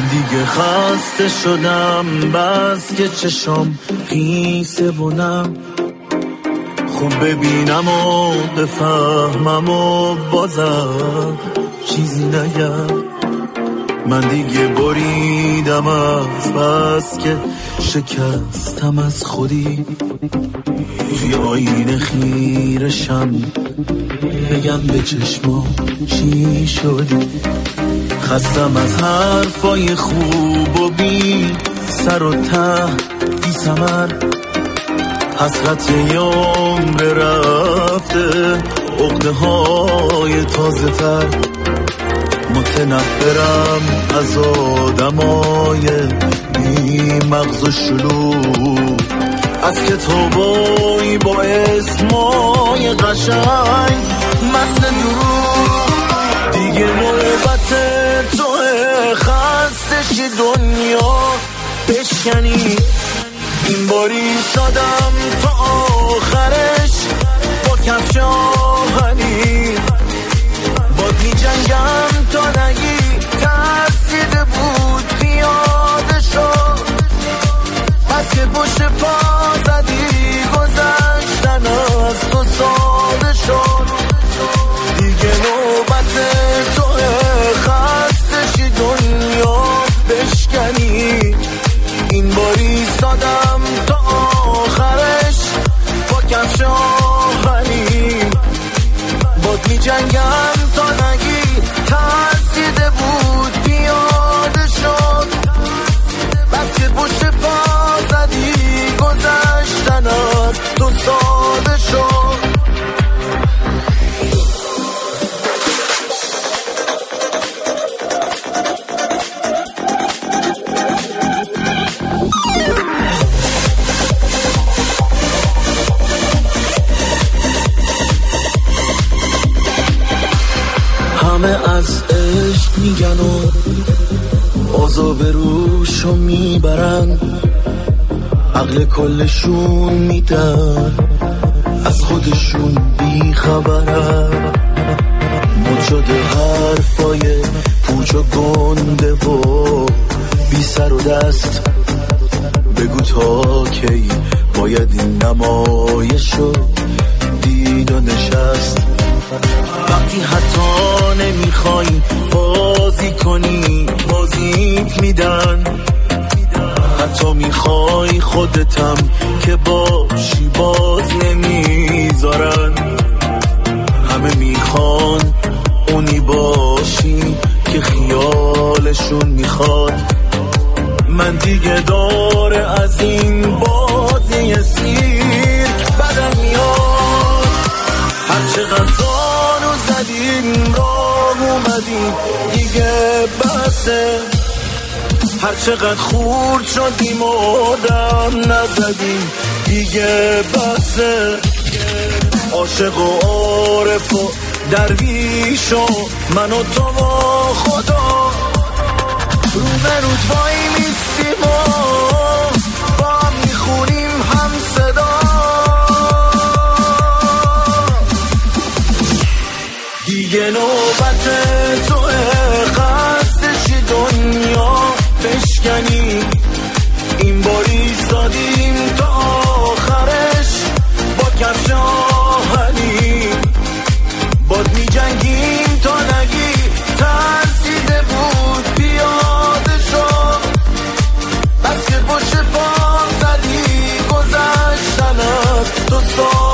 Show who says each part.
Speaker 1: دیگه خسته شدم، بس که چشم قیسه بونم، خوب ببینم و بفهمم و بازم چیزی نگم. من دیگه بریدم از بس که شکستم از خودی، توی آینه خیرشم بگم به چشما چی شدی. خستم از حرفای خوب و بی سر و ته بی ثمر، حسرت یه عمر رفته، عقده های تازه تر. متنفرم از آدمای بی مغز و شلوغ، از کتابایی با اسمای قشنگ متن دروغ. دیگه نوبت توه، خسته شی دنیا بشکنی. این باری سادم تا آخرش با کفش آهنی، باد می جنگم تا نگی ترسیده بود پیاده شد. پس که پشت پا زدی گذشتن از تو ساده شد. دیگه نوبت توه، خسته شی دنیا بشکنی. این باری سادم تا آخرش با کفش آهنی، باد می جنگم تا نگی ترسیده بود پیاده شد. بس که پشت پا زدی گذشتن از تو ساده شد. همه از عشق میگن و عذاب روشو میبرن، عقل کلشون میدن از خودشون بیخبرن. مد شده حرفای پوچ و گنده و بی سر و دست، بگو تا کی باید این نمایشو دید و نشست. وقتی حتی نمیخوای بازی کنی بازیت میدن، حتی میخوای خودتم که باشی باز نمیذارن. همه میخوان اونی باشی که خیالشون میخواد. من دیگه داره از این بازی سیرک بدم میاد. هرچقدر زانو زدیم راه اومدیم دیگه بسه، هرچقدر خورد شدیم و دم نزدیم دیگه بسه. عاشق و عارف و درویش و من و تو و خدا رو به رود وای میستیم و با هم میخونیم هم صدا. دیگه نوبت توه، خسته شی دنیا بشکنی. این باری سادیم تا آخرش با کفش آهنی، باد می جنگیم تا نگی ترسیده بود پیاده شد. بس که پشت پا زدی گذشتن از تو